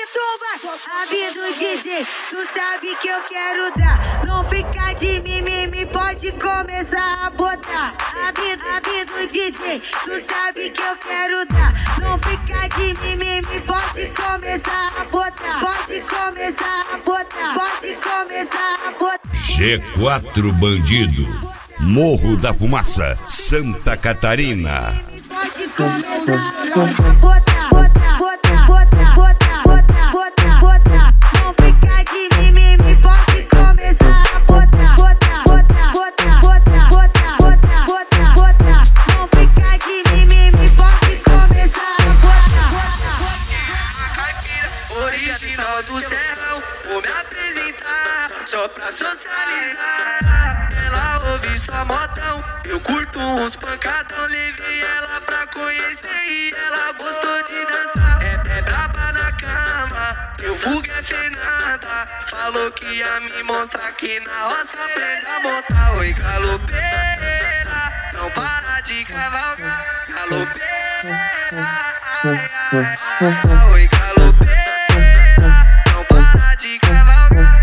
Avisa o DJ, tu sabe que eu quero dar. Não fica de mimimi, pode começar a botar. Avisa o DJ, tu sabe que eu quero dar. Não fica de mimimi, pode começar a botar. Pode começar a botar, pode começar a botar. G4 Bandido, Morro da Fumaça, Santa Catarina. Pode começar a botar, botar, botar, botar, botar, botar, botar, botar. Não fica de mimimi, pode começar a botar, botar, botar, botar, botar, botar, botar, botar, botar. Não fica de mimimi, pode começar a botar. A caipira original do serrão, vou me apresentar só pra socializar. Ela ouve só modão, eu curto uns pancadão. Levei ela pra conhecer e ela gostou de dançar. É braba na cama, teu vulgo é Fernanda. Falou que ia me mostrar que na roça aprende a montar. Oi, galopeira, não para de cavalgar. Galopeira, ai, ai, ai. Oi, galopeira, não para de cavalgar.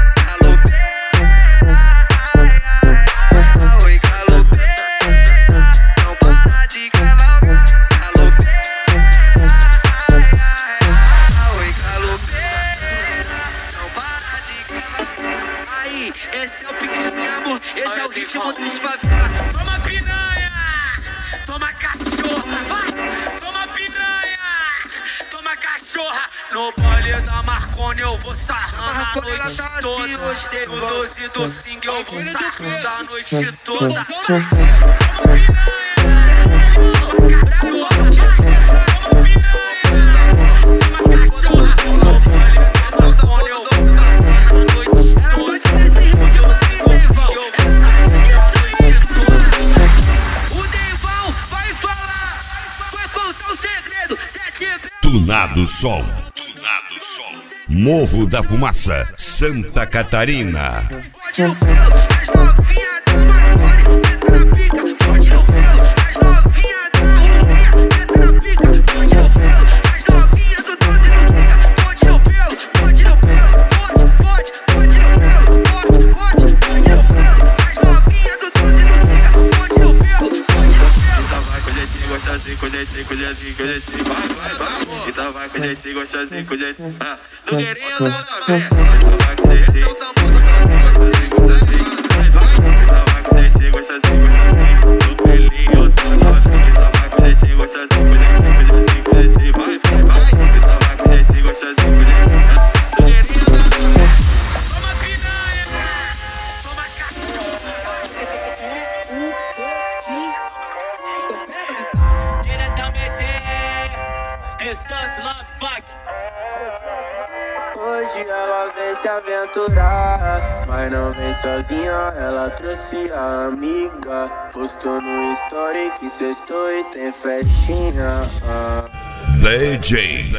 Esse é o pique mesmo, esse é o ritmo dos favela. Toma piranha, toma cachorra, vai! Toma piranha, toma cachorra. No baile da Marconi eu vou sarrando a noite toda. No 12 do Sing eu vou sarrando a noite toda. Toma piranha, toma cachorra, vai! Toma piranha, toma cachorra. No baile da Marconi eu vou sarrando a noite toda. Tunado Sol, Morro da Fumaça, Santa Catarina. Então vai com jeitinho, gostosinho, com jeitinho. Do guerrinho da novinha. Então vai com jeitinho, gostosinho, gostosinho. Então vai com jeitinho, gostosinho, gostosinho. Do pelinho da novinha. Então vai com jeitinho, gostosinho, gostosinho, gostosinho. Vai. Então vai com jeitinho, gostosinho, gostosinho. Do guerrinho da novinha. Toma piranha, toma cachorro. Diretamente. Hoje ela vem se aventurar, mas não vem sozinha, ela trouxe a amiga. Postou no story que sextou e tem festinha. DJ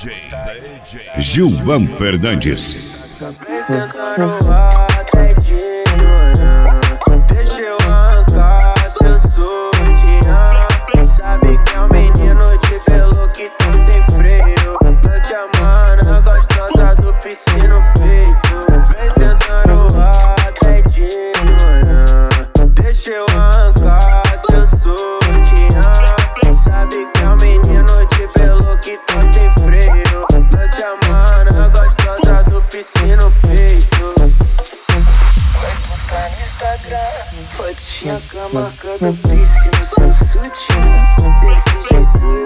Gilvan Fernandes. Vem sentando até de manhã, deixa eu arrancar seu sutiã. Sabe que é um menino de pelo que tá sem freio. Lance a mana gostosa do piscina no peito. Vem sentando até de manhã, deixa eu arrancar seu sutiã. Sabe que é um menino de pelo que tá sem freio. Lance a mana gostosa do piscina no peito. Vai postar no Instagram, fotinha com a marca do piercing no seu sutiã. Desse jeito